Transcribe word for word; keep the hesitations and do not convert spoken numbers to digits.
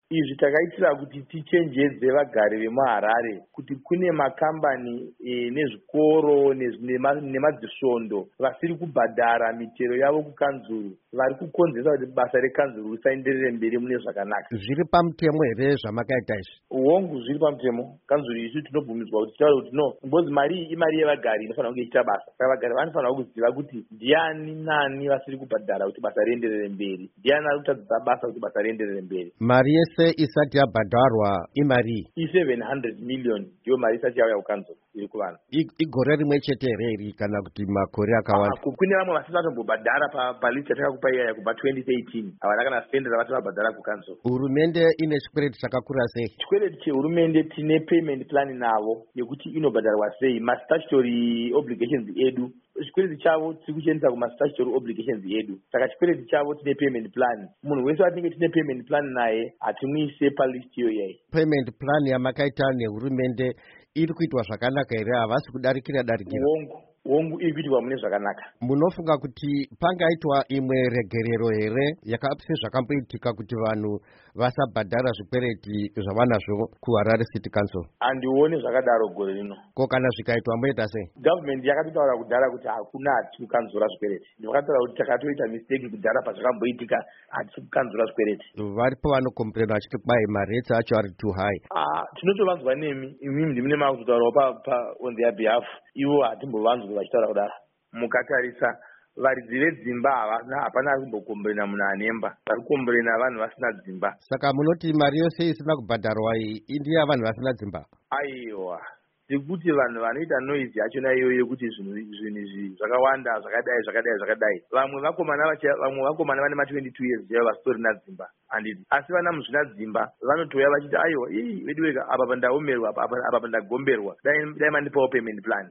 Izvi takaitira kuti tichenjedze vagari vemuHarare kuti kune makambani e, nezvikoro nemadzisvondo vasiri kubhadhara mitero yavo kukanzuru, vari kukonzesa kuti basa rekanzuru risaenderere mberi mune zvakanaka. Zviri pamutemo here zvamakaita izvi? Hongu zviri pamutemo. Kanzuru isu tinobvumidzwa kuti taure kuti no, mbozi mari iyi imari yevagari inofanira kunge ichiita basa. Saka vagari vanofanira kuziva kuti ndiani nani vasiri kubhadhara kuti basa rienderere mberi, ndiani ari kutadzisa basa kuti basa rienderere mberi. Mari yese isati yabhadharwa imari i seven hundred million ndiyo mari isati yauya kukanzuru iri kuvanhu. Igore rimwe chete here iri kana kuti makore akawanda? Kune vamwe vasati vatombobhadhara palisti yatakakupa iyaya kubva twenty thirteen, havana kana sendi ravati vabhadhara kukanzuru. Hurumende ine chikwereti chakakura sei? Chikwereti chehurumende tine payment plan navo yekuti inobhadharwa sei, mastatutory obligations edu. Chikwereti chavo tiri kuchendesa kumastatutory obligations edu. Saka chikwereti chavo tine payment plan. Munhu wese watinenge tine payment plan naye hatimuise palisti iyo iyai. Payment plan yamakaita nehurumende iri kuitwa zvakanaka here? Havasi kudarikira darikira? Hongu hongu iri kuitwa mune zvakanaka. Munofunga kuti pangaitwa imwe regerero here sezvakamboitika kuti vanhu vasabhadhara zvikwereti zvavanazvo kuHarare City Council? Handioni zvakadaro gore rino. Ko kana zvikaitwa moita sei? Government yakatotaura kudhara kuti hakuna hatisi kukanzura zvikwereti. Ndakataura kuti takatoita mistake kudhara pazvakamboitika, hatisi kukanzura zvikwereti. Varipo vanokomplaina vachiti kwai maretsi acho ari too high. Ah, tinotovanzwa nemi. Imimi ndimune makutaurawo pa pa on their behalf. Ivo hatimbovanzwi vachitaura kudara. Mukatarisa varidzi vedzimba havana hapana ari kumbokomborena munhu anemba, vari kukomborena vanhu vasina dzimba. Saka munoti mari yose isina kubhadharwa iyi ndiye vanhu vasina dzimba? Aiwa, sekuti vanhu vanoita noise yachona iyoyo kuti zvinhu zvinhu izvi zvakawanda zvakadai zvakadai zvakadai. Vamwe vakomana vamwe vakomana vane ma twenty-two years jaiva vasitorina dzimba handiti, asi vana muzvina dzimba vanotouya vachiti aiwa ii wedu wega apa pandaomerwa apa apa pandagomberwa dai dai mandipawo payment plan.